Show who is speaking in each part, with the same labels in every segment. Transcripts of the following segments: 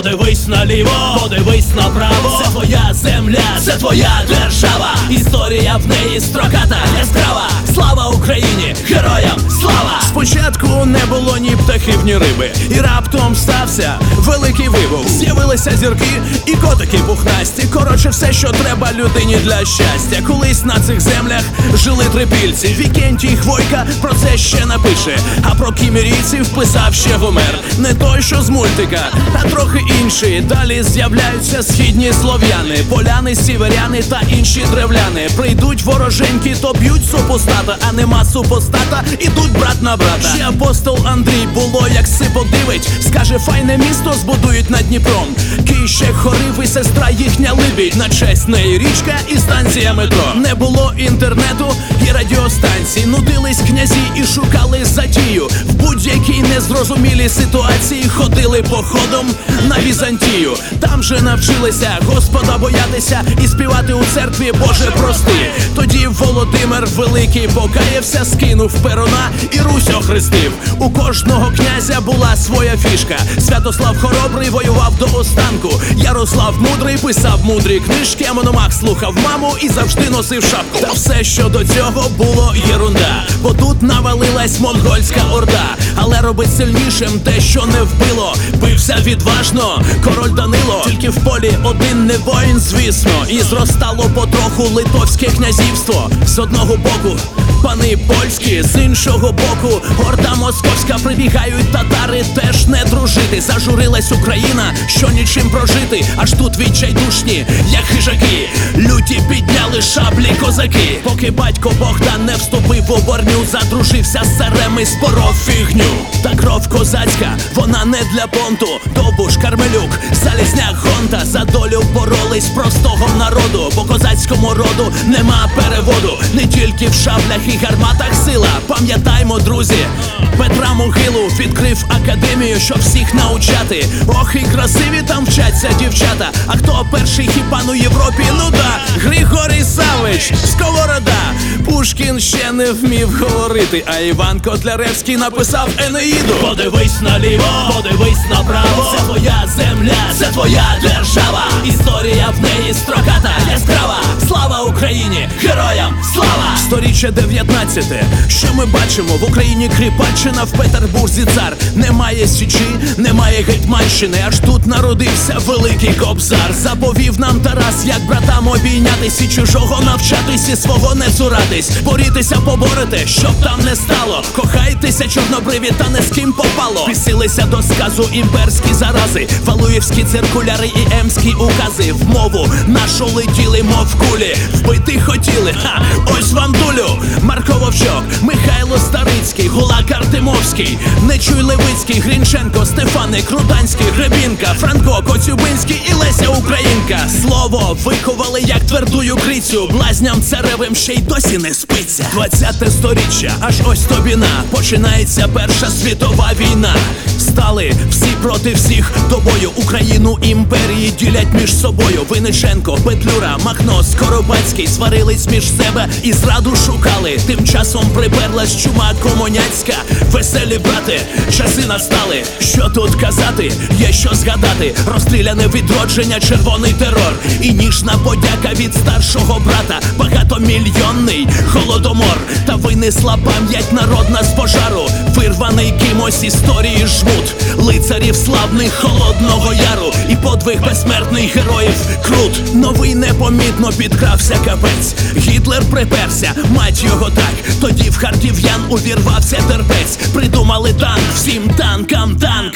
Speaker 1: Подивись наліво, подивись направо. Це твоя земля, це твоя держава. Історія в неї строката, яскрава. Слава Україні, героям слава!
Speaker 2: Спочатку не було ні птахів, ні риби, і раптом стався великий вибух. З'явилися зірки і котики пухнасті. Коротше, все, що треба людині для щастя. Колись на цих землях жили трипільці. Вікентій Хвойка про це ще напише. А про кімерійців писав ще Гомер. Не той, що з мультика, а трохи інший. Далі з'являються східні слов'яни, поляни, сіверяни та інші древляни. Прийдуть вороженьки, то б'ють супостата, а нема супостата, ідуть брат на брата. Ще апостол Андрій було, як сипо дивить, скаже, файне місто збудують над Дніпром. Кіщек хорив і сестра їхня Либідь. На честь неї річка і станція метро. Не було інтернету і радіостанцій. Нудились князі і шукали затію. В будь-якій незрозумілій ситуації ходили походом на Візантію. Там же навчилися Господа боятися і співати у церкві Боже прости. Тоді Володимир Великий покаявся, скинув перуна і Русь охрестив. У кожного князя була своя фішка. Святослав Хоробрий воював до останку. Ярослав Мудрий писав мудрі книжки, а Мономах слухав маму і завжди носив шапку. Та все, що до цього, було єрунда, бо тут навалилась монгольська орда. Але робить сильнішим те, що не вбило. Бився відважно король Данило. Тільки в полі один не воїн, звісно. І зростало потроху литовське князівство. З одного боку пани польські, з іншого боку орда московська. Прибігають татари теж не дружити. Зажурилась Україна, що нічим прожити. Аж тут відчайдушні, як хижаки, люті підняли шаблі козаки. Поки батько Богдан не вступив у борню, задружився з царем і споров фігню. Та кров козацька, вона не для понту. Довбуш, Кармелюк, Залізняк, Гонта за долю боролись простого народу. По козацькому роду нема переводу. Не тільки в шаблях і гарматах сила. Пам'ятаймо, друзі, Петра Могилу відкрив академію, щоб всіх навчати. Ох, і красиві там вчаться дівчата. А хто перший хіпан у Європі? Ну да, Григорій Савич, Сковорода. Пушкін ще не вмів говорити, а Іван Котляревський написав Енеїду.
Speaker 1: Подивись наліво, подивись направо. Це твоя земля, це твоя держава. Історія в неї строката, яскрава. Слава Україні, героям слава!
Speaker 2: Сторіччя 19. Що ми бачимо? В Україні Кріпаччина, в Петербурзі цар. Немає Січі, немає Гетьманщини. Аж тут народився великий Кобзар. Заповів нам Тарас, як братам обійнятись, і чужого навчатись, і свого не цуратись. Борітеся, поборете, щоб там не стало. Кохайтеся, чорнобриві, та не з ким попало. Пісилися до сказу імперські зарази, валуївські циркуляри і емські укази. В мову нашу летіли, мов кулі. Вбити хотіли, ха, ось вам дулю. Марко Вовчок, Михайло Старицький, Гулак Артемовський, Нечуй Левицький, Грінченко, Стефаник, Руданський, Гребінка, Франко, Коцюбинський і Леся Українка. Слово виховали, як твердую крицю. Блазням царевим ще й досі не спиться. 20-те сторіччя, аж ось тобі на. Починається Перша світова війна. Стали всі проти всіх до бою. Україну імперії ділять між собою. Винниченко, Петлюра, Махно, Скоробацький сварились між себе і зраду шукали. Тим часом приперлась чума комуняцька. Веселі брати, часи настали. Що тут казати, є що згадати. Розстріляне відродження, червоний терор. І ніжна подяка від старшого брата. Багатомільйонний голодомор. Та винесла пам'ять народна з пожару. Вирваний кимось історії жмут. Лицарів славних Холодного Яру. І подвиг безсмертних героїв Крут. Новий непомітно підкрався капець. Гітлер приперся, мать його так. Тоді в харків'ян увірвався терпець. Придумали танк, всім танкам танк.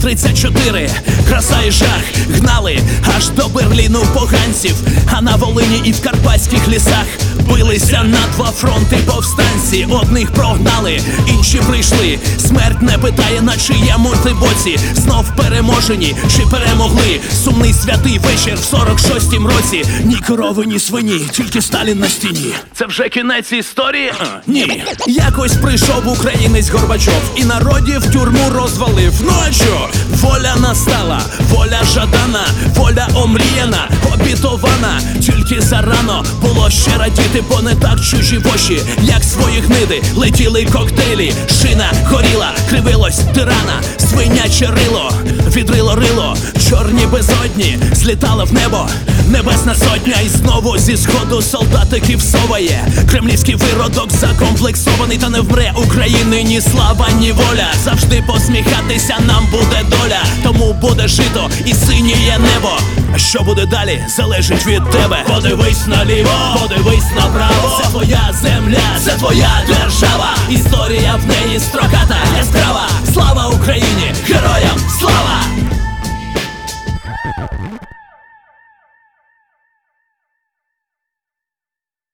Speaker 2: Т-34, краса і жах. Гнали аж до Берліну поганців. А на Волині і в карпатських лісах билися на два фронти повстанці. Одних прогнали, інші прийшли. Смерть не питає, на чиєму ти боці. Знов переможені, чи перемогли. Сумний святий вечір в 46-м році. Ні корови, ні свині, тільки Сталін на стіні. Це вже кінець історії? Ні. Якось прийшов українець Горбачов і народів тюрму розвалив. Ну а що? Воля настала, воля жадана, воля омріяна, обітована. Тільки зарано було ще радіти, бо не так чужі воші, як свої гниди. Летіли коктейлі, шина горіла, кривилось тирана, свиняче рило, відрило рило, чорні безодні злітали в небо, небесна сотня, і знову зі сходу солдатиків соває. Кремлівський виродок закомплексований, та не вмре України ні слава, ні воля. Завжди посміхатися нам буде доля, тому буде жито і синіє небо. А що буде далі, залежить від тебе.
Speaker 1: Подивись наліво, подивись направо. Це твоя земля, це твоя держава. Історія в неї строката.